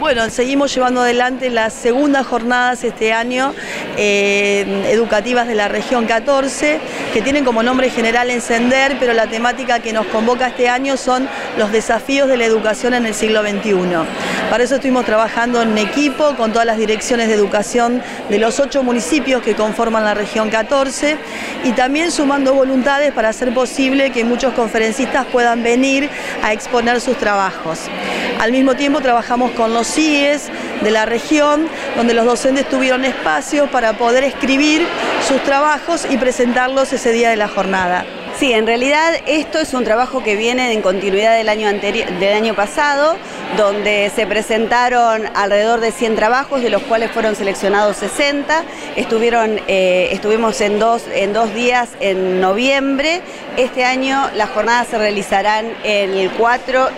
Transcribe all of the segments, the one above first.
Bueno, seguimos llevando adelante las segundas jornadas este año educativas de la región 14, que tienen como nombre general Encender, pero la temática que nos convoca este año son los desafíos de la educación en el siglo XXI. Para eso estuvimos trabajando en equipo con todas las direcciones de educación de los 8 municipios que conforman la región 14 y también sumando voluntades para hacer posible que muchos conferencistas puedan venir a exponer sus trabajos. Al mismo tiempo trabajamos con los CIES de la región, donde los docentes tuvieron espacio para poder escribir sus trabajos y presentarlos ese día de la jornada. Sí, en realidad esto es un trabajo que viene en continuidad del año pasado, donde se presentaron alrededor de 100 trabajos, de los cuales fueron seleccionados 60. Estuvimos en dos días en noviembre. Este año las jornadas se realizarán el 5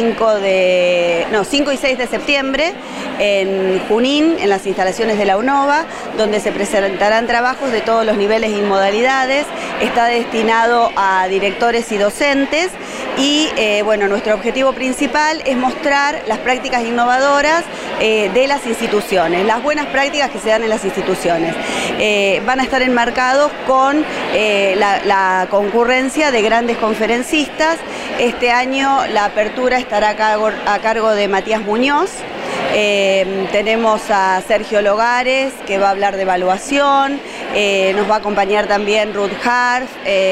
y 6 de septiembre en Junín, en las instalaciones de la UNOVA, donde se presentarán trabajos de todos los niveles y modalidades. Está destinado a directores y docentes y bueno, nuestro objetivo principal es mostrar las prácticas innovadoras de las instituciones, las buenas prácticas que se dan en las instituciones. Van a estar enmarcados con la concurrencia de grandes conferencistas. Este año la apertura estará a cargo de Matías Muñoz. Tenemos a Sergio Logares, que va a hablar de evaluación, nos va a acompañar también Ruth Harf,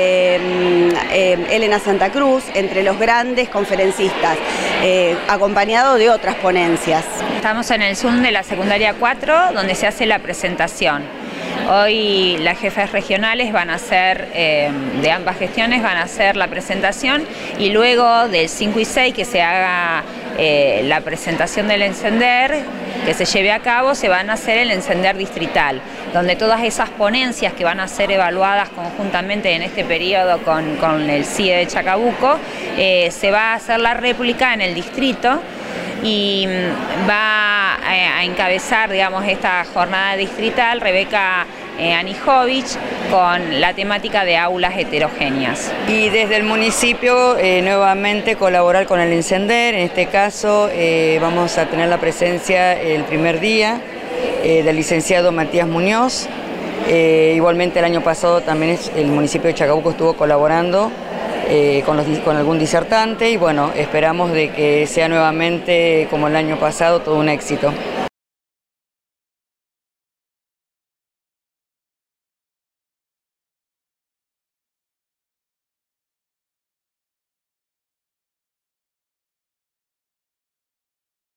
Elena Santa Cruz, entre los grandes conferencistas, acompañado de otras ponencias. Estamos en el Zoom de la secundaria 4, donde se hace la presentación. Hoy las jefas regionales van a hacer, de ambas gestiones, van a hacer la presentación y luego del 5 y 6 que se haga la presentación del Encender, que se lleve a cabo, se van a hacer el Encender distrital, donde todas esas ponencias que van a ser evaluadas conjuntamente en este periodo con el CIE de Chacabuco, se va a hacer la réplica en el distrito y va a encabezar, digamos, esta jornada distrital Rebeca Anijovic con la temática de aulas heterogéneas. Y desde el municipio nuevamente colaborar con el Encender. En este caso vamos a tener la presencia el primer día del licenciado Matías Muñoz. Igualmente el año pasado también el municipio de Chacabuco estuvo colaborando con algún disertante y bueno, esperamos de que sea nuevamente como el año pasado todo un éxito.